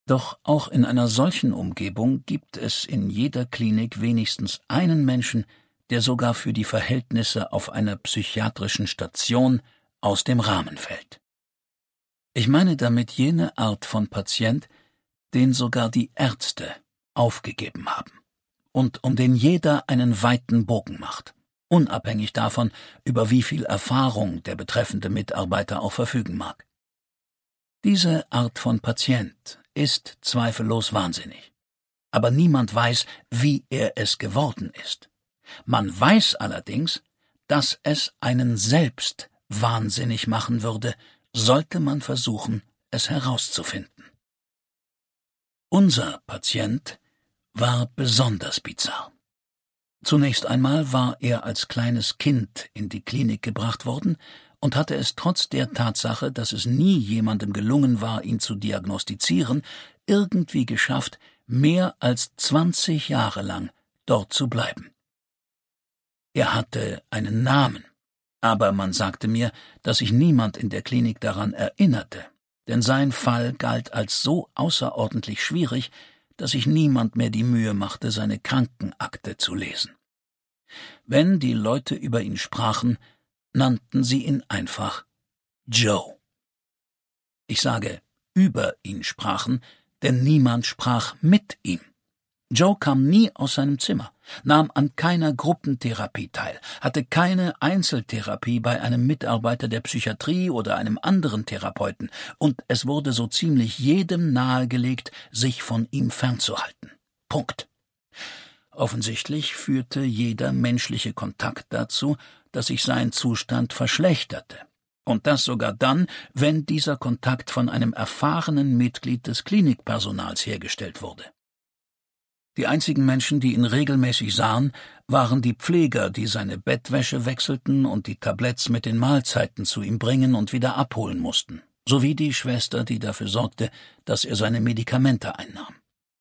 Doch auch in einer solchen Umgebung gibt es in jeder Klinik wenigstens einen Menschen, der sogar für die Verhältnisse auf einer psychiatrischen Station aus dem Rahmen fällt. Ich meine damit jene Art von Patient, den sogar die Ärzte aufgegeben haben und um den jeder einen weiten Bogen macht, unabhängig davon, über wie viel Erfahrung der betreffende Mitarbeiter auch verfügen mag. Diese Art von Patient ist zweifellos wahnsinnig, aber niemand weiß, wie er es geworden ist. Man weiß allerdings, dass es einen selbst wahnsinnig machen würde, sollte man versuchen, es herauszufinden. Unser Patient war besonders bizarr. Zunächst einmal war er als kleines Kind in die Klinik gebracht worden und hatte es trotz der Tatsache, dass es nie jemandem gelungen war, ihn zu diagnostizieren, irgendwie geschafft, mehr als 20 Jahre lang dort zu bleiben. Er hatte einen Namen, aber man sagte mir, dass sich niemand in der Klinik daran erinnerte, denn sein Fall galt als so außerordentlich schwierig, dass sich niemand mehr die Mühe machte, seine Krankenakte zu lesen. Wenn die Leute über ihn sprachen, nannten sie ihn einfach Joe. Ich sage, über ihn sprachen, denn niemand sprach mit ihm. Joe kam nie aus seinem Zimmer, nahm an keiner Gruppentherapie teil, hatte keine Einzeltherapie bei einem Mitarbeiter der Psychiatrie oder einem anderen Therapeuten, und es wurde so ziemlich jedem nahegelegt, sich von ihm fernzuhalten. Punkt. Offensichtlich führte jeder menschliche Kontakt dazu, dass sich sein Zustand verschlechterte. Und das sogar dann, wenn dieser Kontakt von einem erfahrenen Mitglied des Klinikpersonals hergestellt wurde. Die einzigen Menschen, die ihn regelmäßig sahen, waren die Pfleger, die seine Bettwäsche wechselten und die Tabletts mit den Mahlzeiten zu ihm bringen und wieder abholen mussten, sowie die Schwester, die dafür sorgte, dass er seine Medikamente einnahm.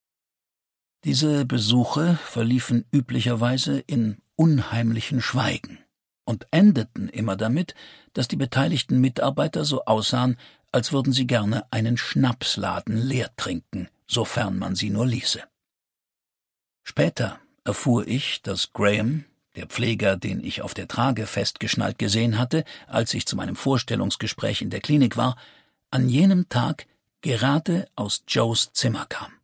Diese Besuche verliefen üblicherweise in unheimlichen Schweigen und endeten immer damit, dass die beteiligten Mitarbeiter so aussahen, als würden sie gerne einen Schnapsladen leer trinken, sofern man sie nur ließe. Später erfuhr ich, dass Graham, der Pfleger, den ich auf der Trage festgeschnallt gesehen hatte, als ich zu meinem Vorstellungsgespräch in der Klinik war, an jenem Tag gerade aus Joes Zimmer kam.